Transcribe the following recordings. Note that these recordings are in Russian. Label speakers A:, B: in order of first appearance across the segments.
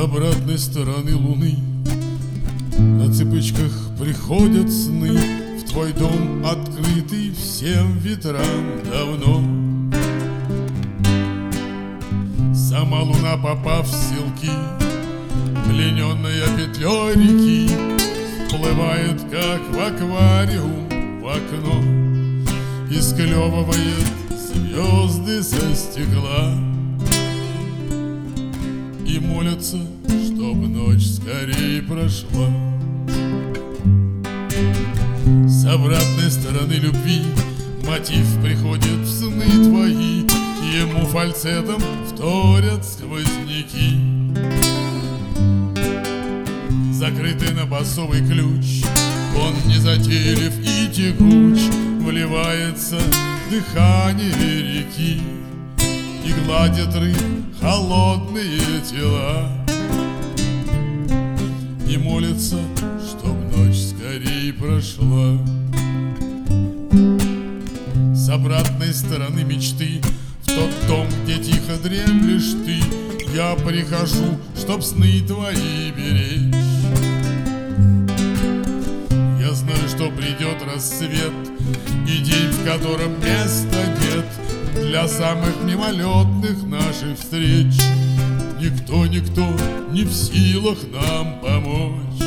A: обратной стороны луны на цыпочках приходят сны в твой дом, открытый всем ветрам давно. Сама луна, попав в селки, плененная петлей реки, вплывает, как в аквариум, в окно и склевывает звезды со стекла. И молятся, чтоб ночь скорее прошла. С обратной стороны любви мотив приходит в сны твои, ему фальцетом вторят сквозняки. Закрытый на басовый ключ, он незатейлив и текуч, вливается в дыхание реки и гладит рыб холодные тела. И молится, чтоб ночь скорей прошла. С обратной стороны мечты, в тот дом, где тихо дремлешь ты, я прихожу, чтоб сны твои беречь. Я знаю, что придет рассвет и день, в котором места нет для самых мимолетных наших встреч. Никто не в силах нам помочь.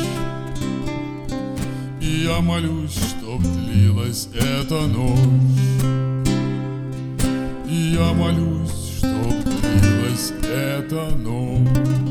A: И я молюсь, чтоб длилась эта ночь. И я молюсь, чтоб длилась эта ночь.